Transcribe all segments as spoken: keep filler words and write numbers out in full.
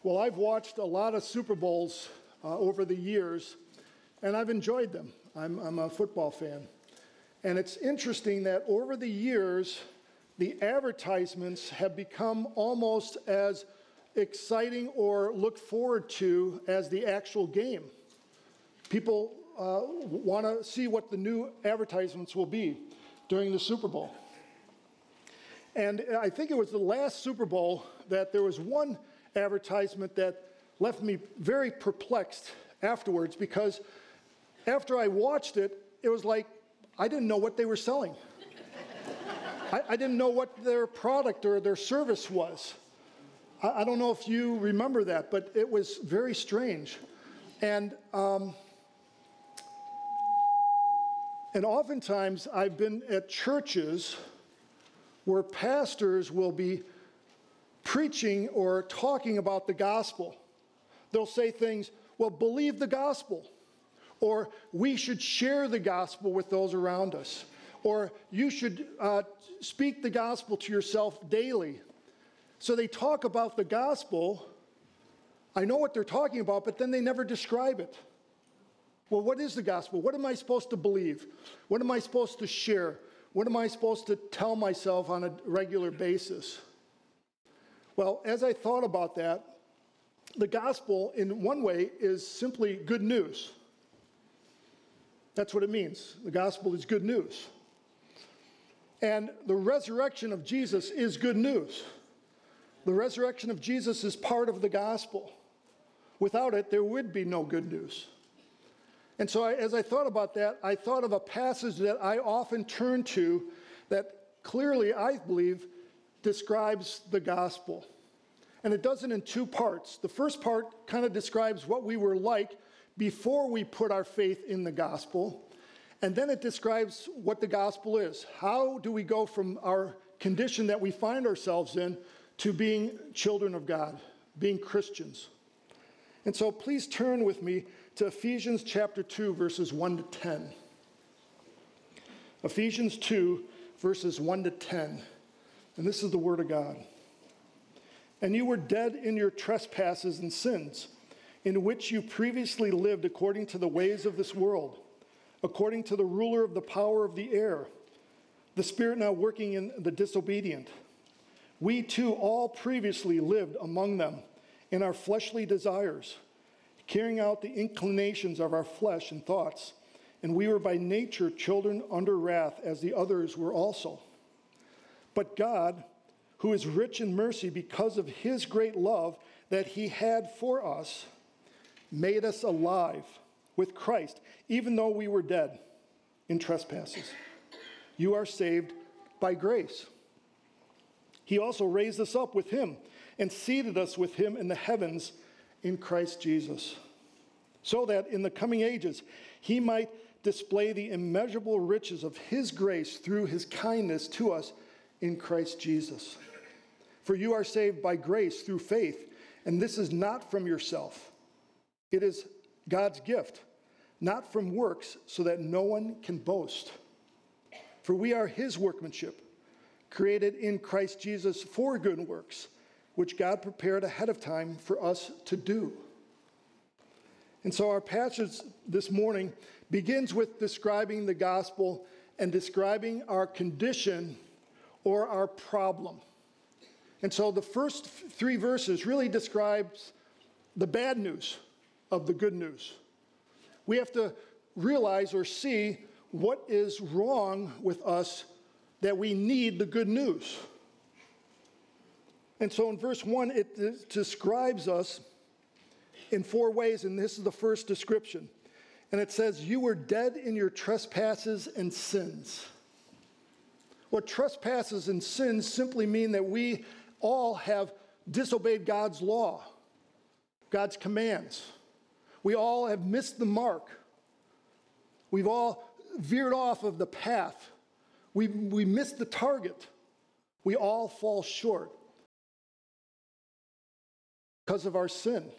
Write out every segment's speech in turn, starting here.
Well, I've watched a lot of Super Bowls uh, over the years, and I've enjoyed them. I'm, I'm a football fan. And it's interesting that over the years, the advertisements have become almost as exciting or looked forward to as the actual game. People uh, want to see what the new advertisements will be during the Super Bowl. And I think it was the last Super Bowl that there was one advertisement that left me very perplexed afterwards, because after I watched it, it was like I didn't know what they were selling. I, I didn't know what their product or their service was. I, I don't know if you remember that, but it was very strange. And um, and oftentimes I've been at churches where pastors will be preaching or talking about the gospel. They'll say things, well, believe the gospel, or we should share the gospel with those around us, or you should uh, speak the gospel to yourself daily. So they talk about the gospel. I know what they're talking about, but then they never describe it. Well, what is the gospel? What am I supposed to believe? What am I supposed to share? What am I supposed to tell myself on a regular basis? Well, as I thought about that, the gospel in one way is simply good news. That's what it means. The gospel is good news. And the resurrection of Jesus is good news. The resurrection of Jesus is part of the gospel. Without it, there would be no good news. And so I, as I thought about that, I thought of a passage that I often turn to that clearly, I believe, describes the gospel. And it does it in two parts. The first part kind of describes what we were like before we put our faith in the gospel. And then it describes what the gospel is. How do we go from our condition that we find ourselves in to being children of God, being Christians? And so please turn with me to Ephesians chapter two, verses one to ten. Ephesians two, verses one to ten. And this is the word of God. And you were dead in your trespasses and sins, in which you previously lived according to the ways of this world, according to the ruler of the power of the air, the spirit now working in the disobedient. We too all previously lived among them in our fleshly desires, carrying out the inclinations of our flesh and thoughts. And we were by nature children under wrath, as the others were also. But God, who is rich in mercy because of his great love that he had for us, made us alive with Christ, even though we were dead in trespasses. You are saved by grace. He also raised us up with him and seated us with him in the heavens in Christ Jesus, so that in the coming ages he might display the immeasurable riches of his grace through his kindness to us in Christ Jesus. For you are saved by grace through faith, and this is not from yourself. It is God's gift, not from works, so that no one can boast. For we are his workmanship, created in Christ Jesus for good works, which God prepared ahead of time for us to do. And so our passage this morning begins with describing the gospel and describing our condition or our problem. And so the first three verses really describes the bad news of the good news. We have to realize or see what is wrong with us that we need the good news. And so in verse one, it describes us in four ways, and this is the first description. And it says, you were dead in your trespasses and sins. What trespasses and sins simply mean that we all have disobeyed God's law, God's commands. We all have missed the mark. We've all veered off of the path. We, we missed the target. We all fall short because of our sin.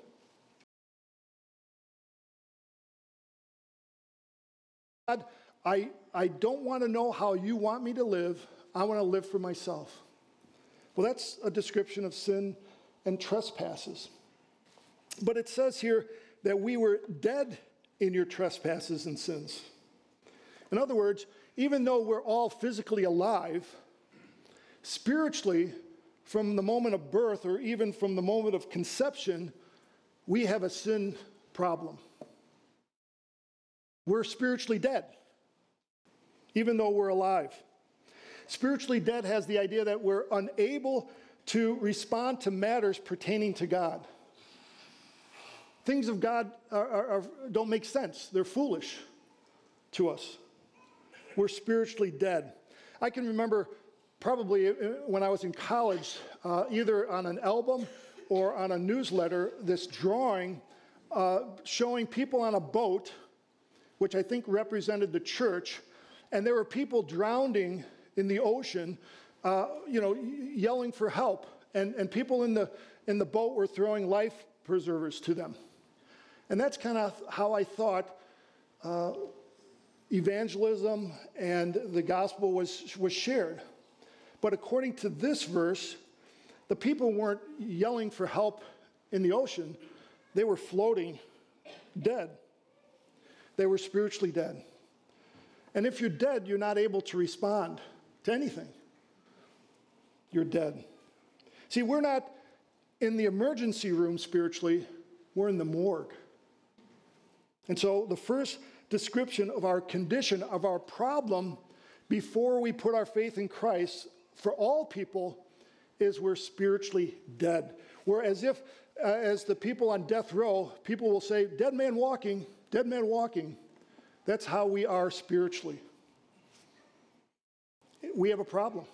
God, I, I don't want to know how you want me to live. I want to live for myself. Well, that's a description of sin and trespasses. But it says here that we were dead in your trespasses and sins. In other words, even though we're all physically alive, spiritually, from the moment of birth or even from the moment of conception, we have a sin problem. We're spiritually dead, even though we're alive. Spiritually dead has the idea that we're unable to respond to matters pertaining to God. Things of God are, are, are, don't make sense. They're foolish to us. We're spiritually dead. I can remember probably when I was in college, uh, either on an album or on a newsletter, this drawing uh, showing people on a boat, which I think represented the church, and there were people drowning in the ocean, uh, you know, yelling for help, and, and people in the, in the boat were throwing life preservers to them. And that's kind of how I thought uh, evangelism and the gospel was, was shared. But according to this verse, the people weren't yelling for help in the ocean. They were floating dead. They were spiritually dead. And if you're dead, you're not able to respond to anything. You're dead. See, we're not in the emergency room spiritually, we're in the morgue. And so the first description of our condition, of our problem, before we put our faith in Christ, for all people, is we're spiritually dead. We're as if, uh, as the people on death row, people will say, dead man walking, dead man walking. That's how we are spiritually. We have a problem.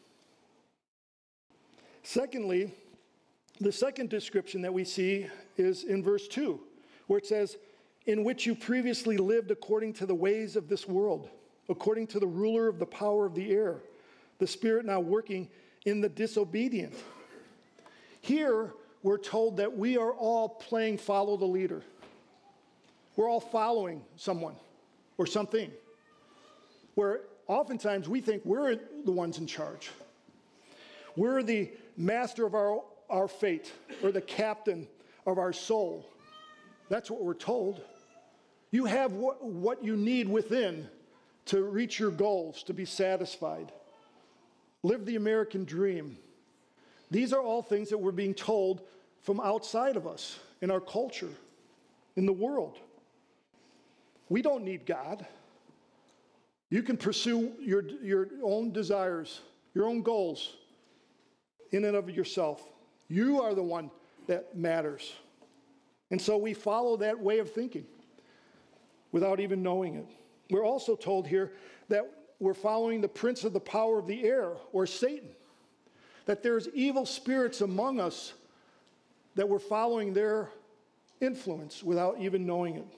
Secondly, the second description that we see is in verse two, where it says, in which you previously lived according to the ways of this world, according to the ruler of the power of the air, the spirit now working in the disobedient. Here, we're told that we are all playing follow the leader. We're all following someone or something, where oftentimes we think we're the ones in charge. We're the master of our, our fate, or the captain of our soul. That's what we're told. You have what, what you need within to reach your goals, to be satisfied. Live the American dream. These are all things that we're being told from outside of us, in our culture, in the world. We don't need God. You can pursue your, your own desires, your own goals, in and of yourself. You are the one that matters. And so we follow that way of thinking without even knowing it. We're also told here that we're following the prince of the power of the air, or Satan, that there's evil spirits among us, that we're following their influence without even knowing it.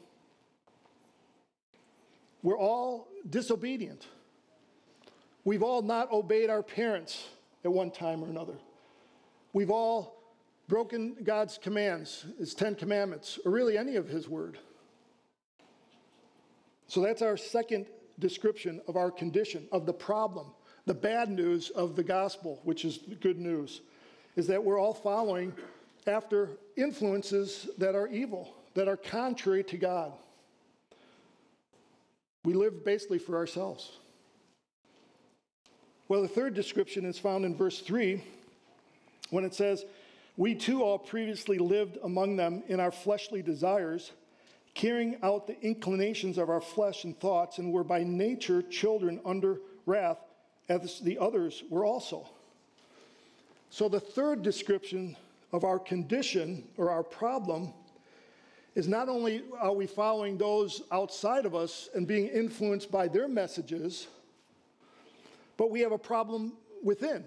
We're all disobedient. We've all not obeyed our parents at one time or another. We've all broken God's commands, his Ten Commandments, or really any of his word. So that's our second description of our condition, of the problem. The bad news of the gospel, which is good news, is that we're all following after influences that are evil, that are contrary to God. We live basically for ourselves. Well, the third description is found in verse three, when it says, we too all previously lived among them in our fleshly desires, carrying out the inclinations of our flesh and thoughts, and were by nature children under wrath, as the others were also. So the third description of our condition, or our problem, is not only are we following those outside of us and being influenced by their messages, but we have a problem within.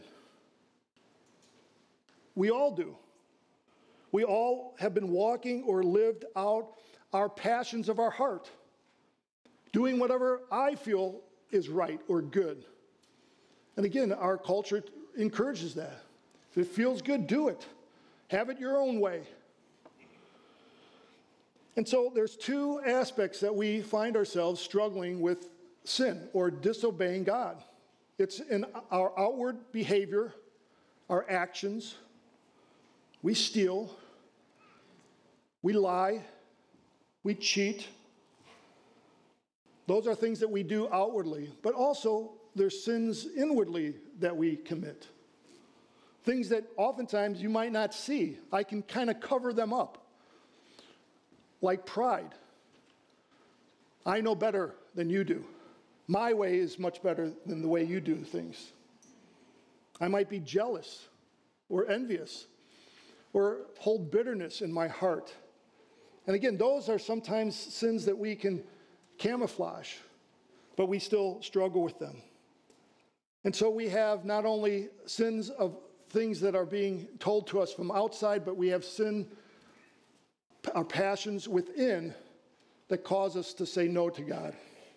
We all do. We all have been walking or lived out our passions of our heart, doing whatever I feel is right or good. And again, our culture encourages that. If it feels good, do it. Have it your own way. And so there's two aspects that we find ourselves struggling with sin or disobeying God. It's in our outward behavior, our actions. We steal. We lie. We cheat. Those are things that we do outwardly, but also there's sins inwardly that we commit. Things that oftentimes you might not see. I can kind of cover them up. Like pride. I know better than you do. My way is much better than the way you do things. I might be jealous or envious or hold bitterness in my heart. And again, those are sometimes sins that we can camouflage, but we still struggle with them. And so we have not only sins of things that are being told to us from outside, but we have sin, our passions within that cause us to say no to God.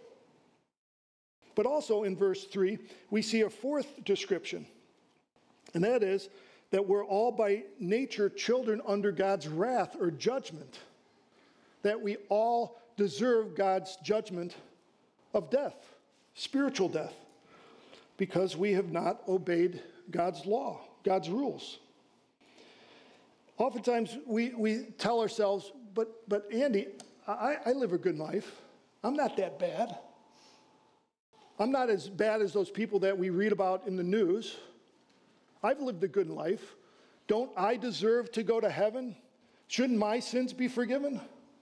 But also in verse three, we see a fourth description, and that is that we're all by nature children under God's wrath or judgment, that we all deserve God's judgment of death, spiritual death, because we have not obeyed God's law, God's rules. Oftentimes we, we tell ourselves, but, but Andy, I, I live a good life. I'm not that bad. I'm not as bad as those people that we read about in the news. I've lived a good life. Don't I deserve to go to heaven? Shouldn't my sins be forgiven?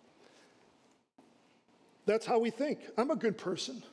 That's how we think. I'm a good person.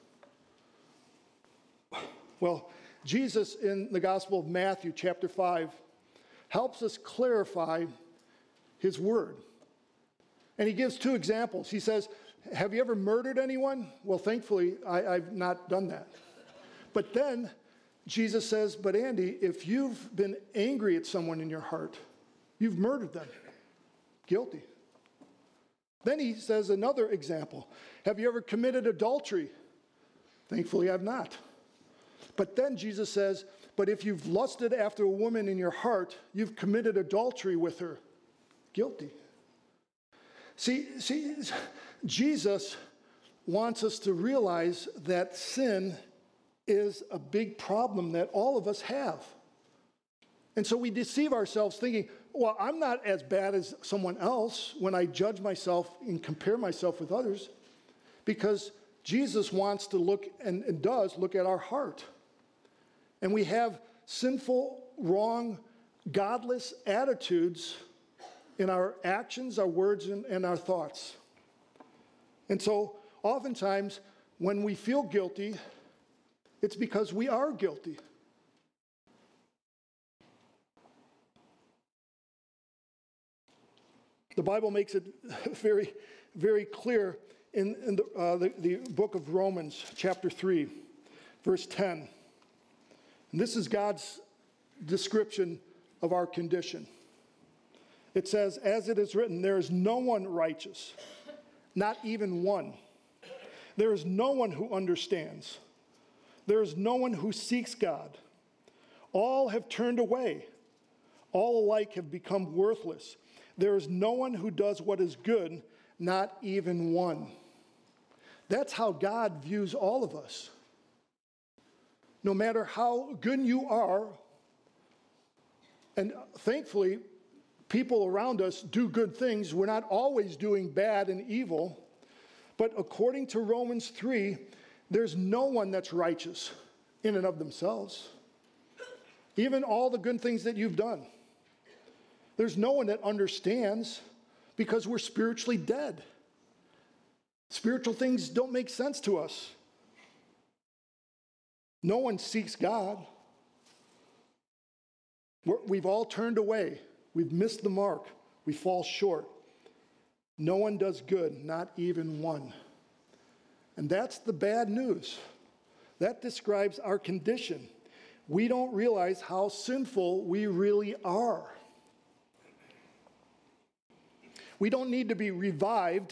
Well, Jesus in the Gospel of Matthew, chapter five, helps us clarify his word. And he gives two examples. He says, have you ever murdered anyone? Well, thankfully, I, I've not done that. But then Jesus says, but Andy, if you've been angry at someone in your heart, you've murdered them. Guilty. Then he says another example. Have you ever committed adultery? Thankfully, I've not. But then Jesus says, but if you've lusted after a woman in your heart, you've committed adultery with her. Guilty. See, see, Jesus wants us to realize that sin is a big problem that all of us have. And so we deceive ourselves thinking, well, I'm not as bad as someone else when I judge myself and compare myself with others, because Jesus wants to look, and, and does look at our heart. And we have sinful, wrong, godless attitudes in our actions, our words, and, and our thoughts. And so oftentimes when we feel guilty, it's because we are guilty. The Bible makes it very, very clear in, in the, uh, the, the book of Romans, chapter three, verse ten. And this is God's description of our condition. It says, as it is written, there is no one righteous, not even one. There is no one who understands. There is no one who seeks God. All have turned away. All alike have become worthless. There is no one who does what is good, not even one. That's how God views all of us. No matter how good you are, and thankfully, people around us do good things. We're not always doing bad and evil. But according to Romans three, there's no one that's righteous in and of themselves. Even all the good things that you've done. There's no one that understands, because we're spiritually dead. Spiritual things don't make sense to us. No one seeks God. We're, we've all turned away. We've missed the mark. We fall short. No one does good, not even one. And that's the bad news. That describes our condition. We don't realize how sinful we really are. We don't need to be revived,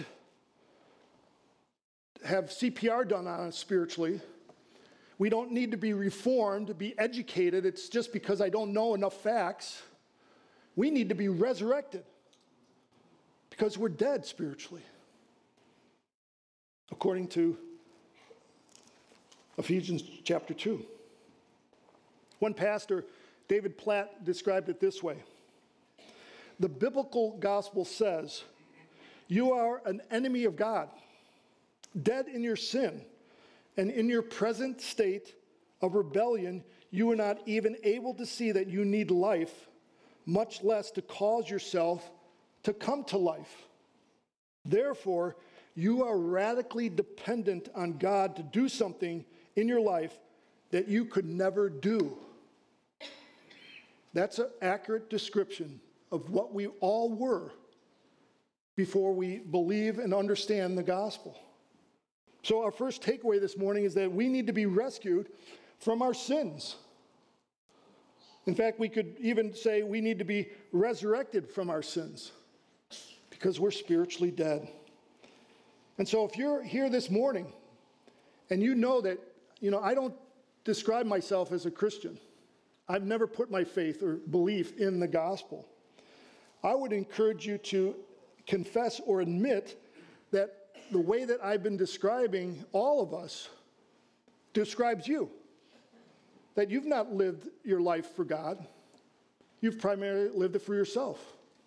have C P R done on us spiritually. We don't need to be reformed, to be educated. It's just because I don't know enough facts. We need to be resurrected because we're dead spiritually, according to Ephesians chapter two. One pastor, David Platt, described it this way. The biblical gospel says You are an enemy of God, dead in your sin, and in your present state of rebellion, you are not even able to see that you need life, much less to cause yourself to come to life. Therefore, you are radically dependent on God to do something in your life that you could never do. That's an accurate description of what we all were before we believe and understand the gospel. So our first takeaway this morning is that we need to be rescued from our sins. In fact, we could even say we need to be resurrected from our sins because we're spiritually dead. And so if you're here this morning and you know that, you know, I don't describe myself as a Christian. I've never put my faith or belief in the gospel. I would encourage you to confess or admit that the way that I've been describing all of us describes you. That you've not lived your life for God. You've primarily lived it for yourself.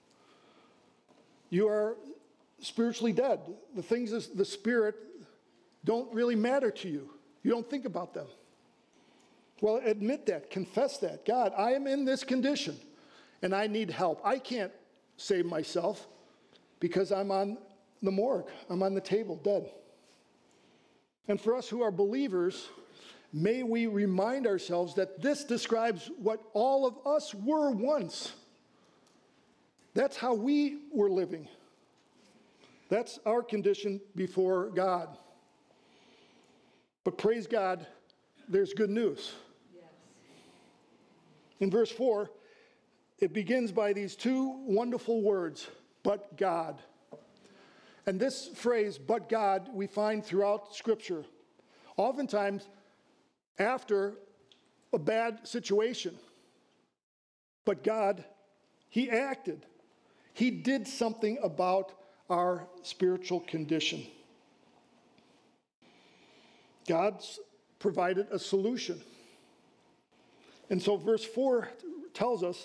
You are spiritually dead. The things of the Spirit don't really matter to you. You don't think about them. Well, admit that. Confess that. God, I am in this condition, and I need help. I can't save myself because I'm on the morgue. I'm on the table, dead. And for us who are believers, may we remind ourselves that this describes what all of us were once. That's how we were living. That's our condition before God. But praise God, there's good news. Yes. In verse four, it begins by these two wonderful words, but God. And this phrase, but God, we find throughout Scripture. Oftentimes, after a bad situation. But God, He acted. He did something about our spiritual condition. God's provided a solution. And so verse four tells us,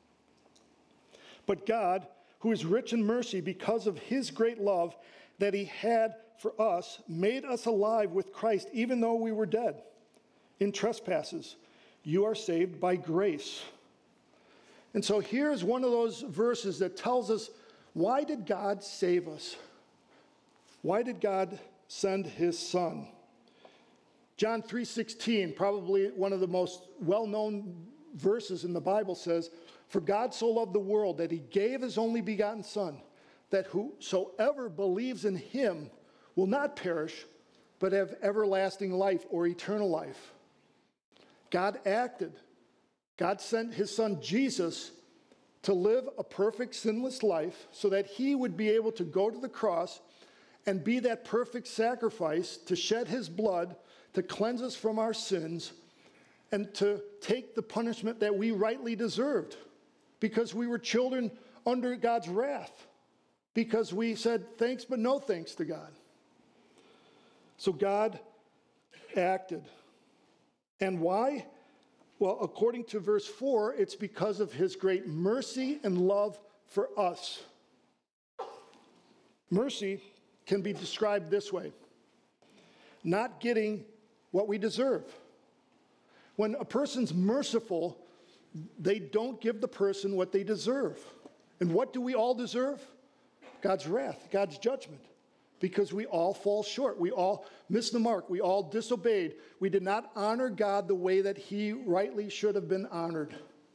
but God, who is rich in mercy because of His great love that He had for us, made us alive with Christ even though we were dead in trespasses. You are saved by grace. And so here's one of those verses that tells us, why did God save us? Why did God send His Son? John three sixteen, probably one of the most well-known verses in the Bible, says, for God so loved the world that He gave His only begotten Son, that whosoever believes in Him will not perish, but have everlasting life or eternal life. God acted. God sent His Son Jesus to live a perfect, sinless life so that He would be able to go to the cross and be that perfect sacrifice to shed His blood, to cleanse us from our sins, and to take the punishment that we rightly deserved because we were children under God's wrath, because we said thanks but no thanks to God. So God acted. And why? Well, according to verse four, it's because of His great mercy and love for us. Mercy can be described this way: not getting what we deserve. When a person's merciful, they don't give the person what they deserve. And what do we all deserve? God's wrath, God's judgment. Because we all fall short. We all missed the mark. We all disobeyed. We did not honor God the way that He rightly should have been honored.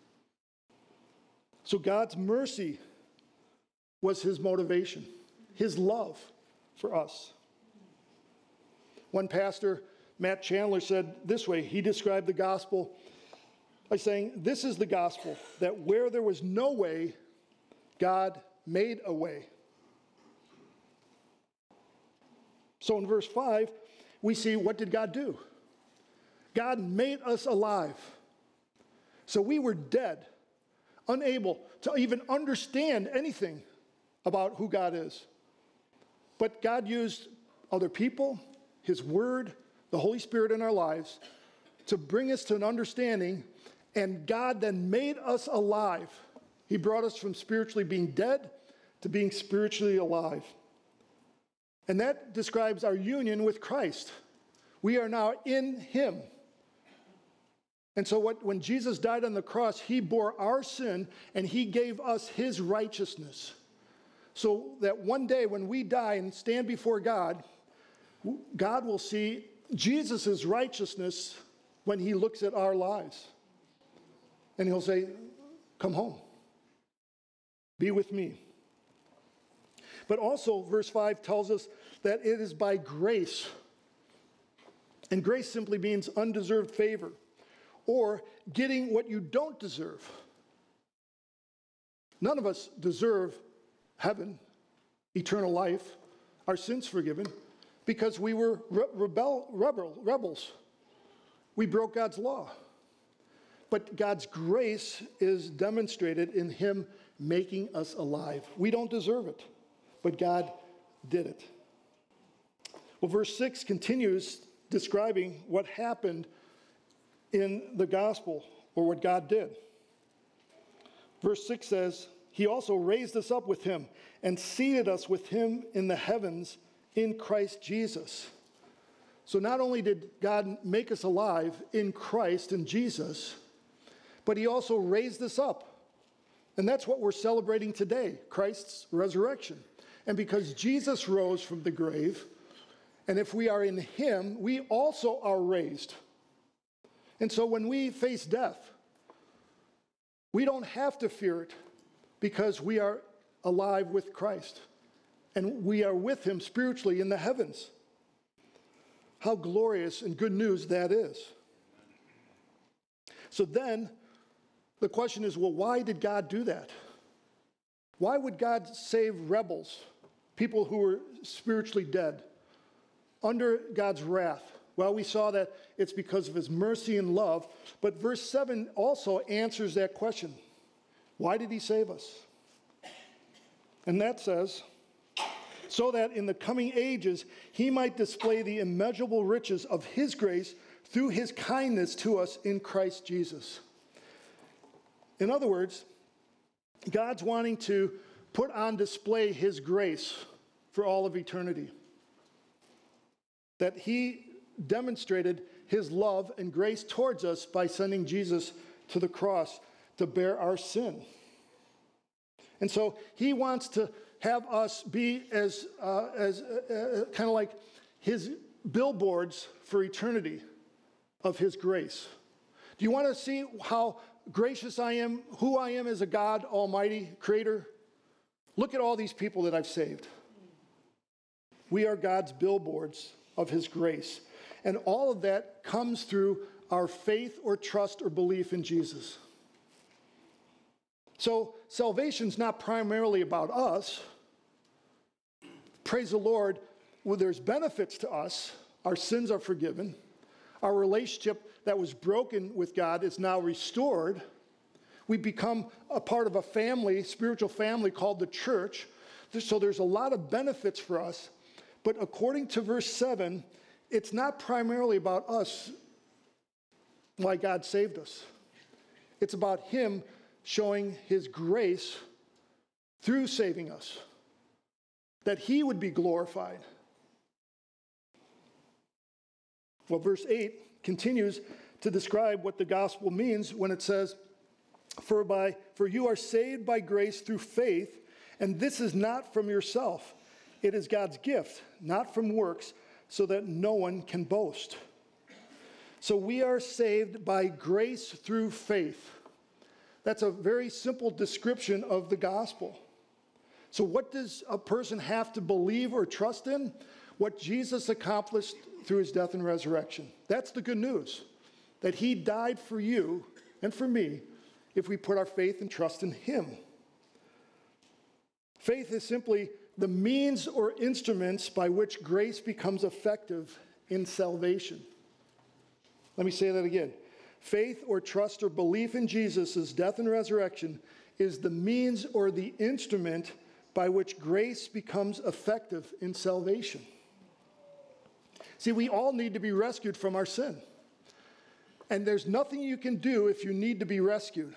So God's mercy was His motivation, His love for us. One pastor, Matt Chandler, said this way. He described the gospel by saying, this is the gospel, that where there was no way, God made a way. So in verse five, we see, what did God do? God made us alive. So we were dead, unable to even understand anything about who God is. But God used other people, His Word, the Holy Spirit in our lives to bring us to an understanding, and God then made us alive. He brought us from spiritually being dead to being spiritually alive. And that describes our union with Christ. We are now in him. And so what, when Jesus died on the cross, he bore our sin and he gave us his righteousness. So that one day when we die and stand before God, God will see Jesus' righteousness when he looks at our lives. And he'll say, come home. Be with me. But also, verse five tells us that it is by grace. And grace simply means undeserved favor, or getting what you don't deserve. None of us deserve heaven, eternal life, our sins forgiven, because we were re- rebel, rebel, rebels. We broke God's law. But God's grace is demonstrated in him making us alive. We don't deserve it, but God did it. Well, verse six continues describing what happened in the gospel, or what God did. Verse six says, he also raised us up with him and seated us with him in the heavens in Christ Jesus. So not only did God make us alive in Christ and Jesus, but he also raised us up. And that's what we're celebrating today, Christ's resurrection. And because Jesus rose from the grave, and if we are in him, we also are raised. And so when we face death, we don't have to fear it because we are alive with Christ. And we are with him spiritually in the heavens. How glorious and good news that is. So then, the question is, well, why did God do that? Why would God save rebels, people who were spiritually dead, under God's wrath? Well, we saw that it's because of his mercy and love, but verse seven also answers that question. Why did he save us? And that says, so that in the coming ages he might display the immeasurable riches of his grace through his kindness to us in Christ Jesus. In other words, God's wanting to put on display his grace for all of eternity. That he demonstrated his love and grace towards us by sending Jesus to the cross to bear our sin. And so he wants to have us be as, uh, as uh, uh, kind of like his billboards for eternity of his grace. Do you want to see how gracious I am, who I am as a God Almighty Creator? Look at all these people that I've saved. We are God's billboards of his grace. And all of that comes through our faith or trust or belief in Jesus. So salvation's not primarily about us. Praise the Lord, well, there's benefits to us. Our sins are forgiven. Our relationship that was broken with God is now restored. We become a part of a family, spiritual family called the church. So there's a lot of benefits for us. But according to verse seven, it's not primarily about us, why God saved us. It's about him showing his grace through saving us, that he would be glorified. Well, verse eight continues to describe what the gospel means when it says, For by for you are saved by grace through faith, and this is not from yourself. It is God's gift, not from works, so that no one can boast. So we are saved by grace through faith. That's a very simple description of the gospel. So what does a person have to believe or trust in? What Jesus accomplished through his death and resurrection. That's the good news, that he died for you and for me if we put our faith and trust in him. Faith is simply the means or instruments by which grace becomes effective in salvation. Let me say that again. Faith or trust or belief in Jesus' death and resurrection is the means or the instrument by which grace becomes effective in salvation. See, we all need to be rescued from our sin. And there's nothing you can do if you need to be rescued.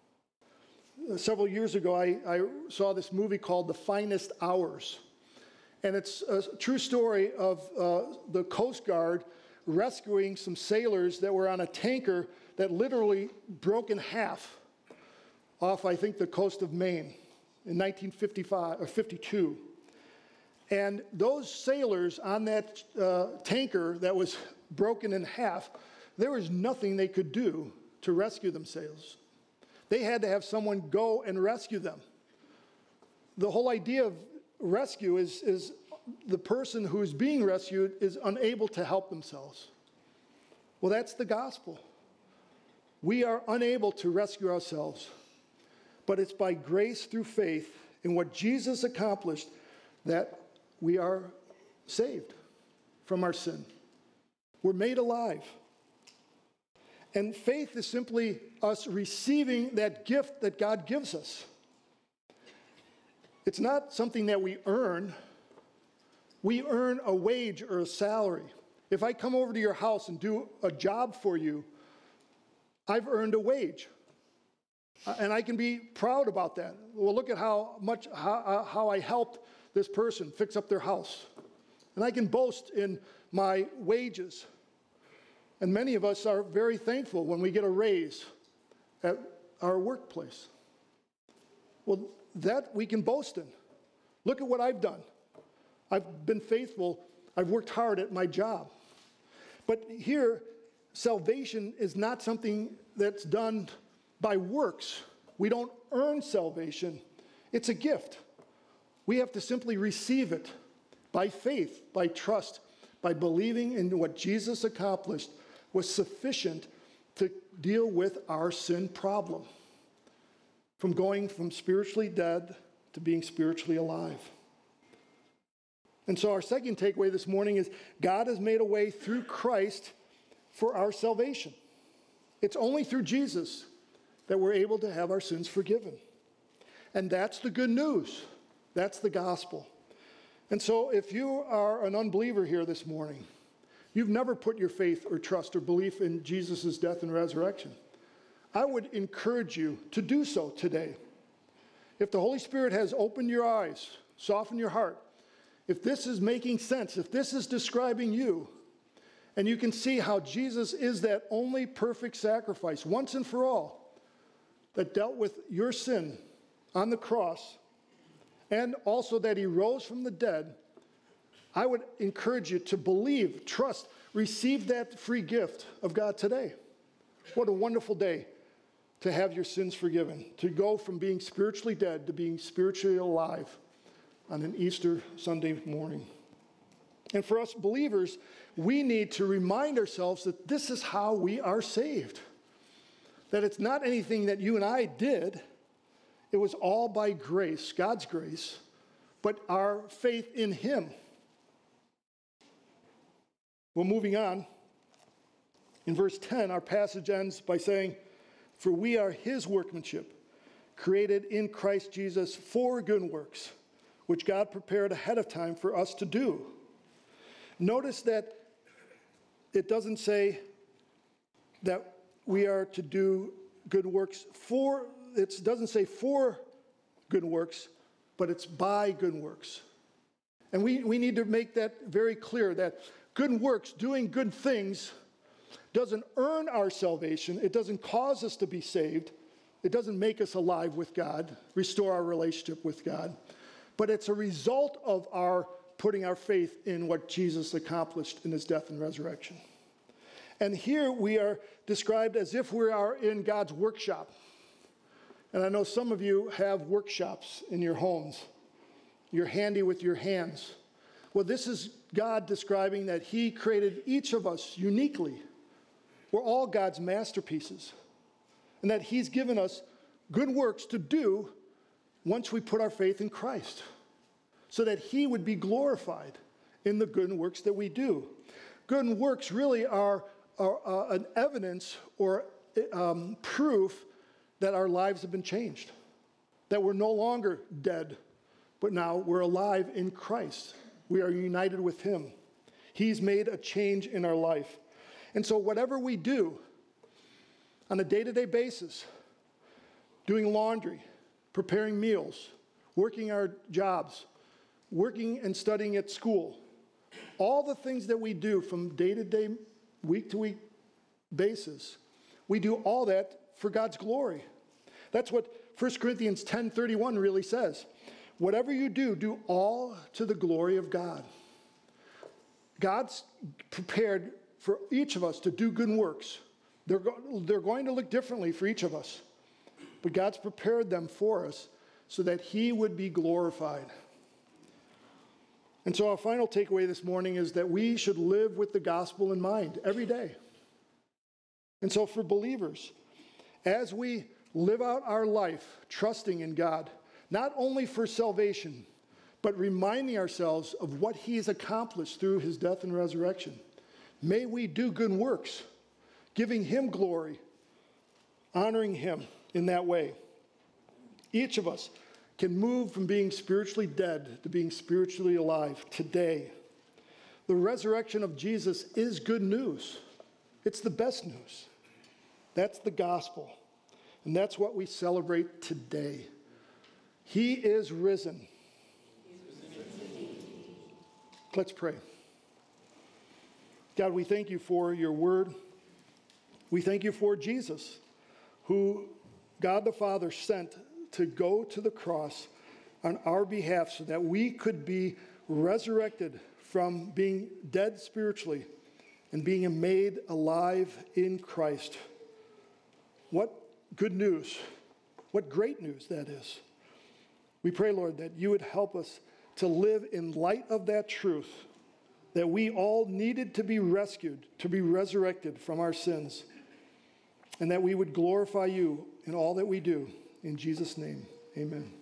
Several years ago, I, I saw this movie called The Finest Hours. And it's a true story of uh, the Coast Guard rescuing some sailors that were on a tanker that literally broke in half off, I think, the coast of Maine in nineteen fifty-five or fifty-two. And those sailors on that uh, tanker that was broken in half, there was nothing they could do to rescue themselves. They had to have someone go and rescue them. The whole idea of rescue is, is the person who is being rescued is unable to help themselves. Well, that's the gospel. We are unable to rescue ourselves, but it's by grace through faith in what Jesus accomplished that we are saved from our sin. We're made alive. And faith is simply us receiving that gift that God gives us. It's not something that we earn. We earn a wage or a salary. If I come over to your house and do a job for you, I've earned a wage. And I can be proud about that. Well, look at how much how, how I helped this person fix up their house. And I can boast in my wages. And many of us are very thankful when we get a raise at our workplace. Well, that we can boast in. Look at what I've done. I've been faithful. I've worked hard at my job. But here, salvation is not something that's done by works. We don't earn salvation. It's a gift. We have to simply receive it by faith, by trust, by believing in what Jesus accomplished was sufficient to deal with our sin problem, from going from spiritually dead to being spiritually alive. And so our second takeaway this morning is God has made a way through Christ for our salvation. It's only through Jesus that we're able to have our sins forgiven. And that's the good news. That's the gospel. And so if you are an unbeliever here this morning, you've never put your faith or trust or belief in Jesus' death and resurrection, I would encourage you to do so today. If the Holy Spirit has opened your eyes, softened your heart, if this is making sense, if this is describing you, and you can see how Jesus is that only perfect sacrifice, once and for all, that dealt with your sin on the cross, and also that he rose from the dead, I would encourage you to believe, trust, receive that free gift of God today. What a wonderful day to have your sins forgiven, to go from being spiritually dead to being spiritually alive on an Easter Sunday morning. And for us believers, we need to remind ourselves that this is how we are saved. That it's not anything that you and I did. It was all by grace, God's grace, but our faith in him. Well, moving on, in verse ten, our passage ends by saying, "For we are his workmanship, created in Christ Jesus for good works, which God prepared ahead of time for us to do." Notice that it doesn't say that we are to do good works for, it doesn't say for good works, but it's by good works. And we, we need to make that very clear, that good works, doing good things, doesn't earn our salvation. It doesn't cause us to be saved. It doesn't make us alive with God, restore our relationship with God. But it's a result of our putting our faith in what Jesus accomplished in his death and resurrection. And here we are described as if we are in God's workshop. And I know some of you have workshops in your homes. You're handy with your hands. Well, this is God describing that he created each of us uniquely. We're all God's masterpieces. And that he's given us good works to do once we put our faith in Christ, so that he would be glorified in the good works that we do. Good works really are, are uh, an evidence or um, proof that our lives have been changed, that we're no longer dead, but now we're alive in Christ. We are united with him. He's made a change in our life. And so whatever we do on a day-to-day basis, doing laundry, preparing meals, working our jobs, working and studying at school, all the things that we do from day to day, week to week basis, we do all that for God's glory. That's what First Corinthians ten thirty-one really says. Whatever you do, do all to the glory of God. God's prepared for each of us to do good works. They're, go- they're going to look differently for each of us. But God's prepared them for us so that he would be glorified. And so our final takeaway this morning is that we should live with the gospel in mind every day. And so for believers, as we live out our life trusting in God, not only for salvation, but reminding ourselves of what he has accomplished through his death and resurrection, may we do good works, giving him glory, honoring him in that way. Each of us can move from being spiritually dead to being spiritually alive today. The resurrection of Jesus is good news. It's the best news. That's the gospel. And that's what we celebrate today. He is risen. Let's pray. God, we thank you for your word. We thank you for Jesus, who God the Father sent to go to the cross on our behalf so that we could be resurrected from being dead spiritually and being made alive in Christ. What good news. What great news that is. We pray, Lord, that you would help us to live in light of that truth, that we all needed to be rescued, to be resurrected from our sins, and that we would glorify you in all that we do. In Jesus' name, amen.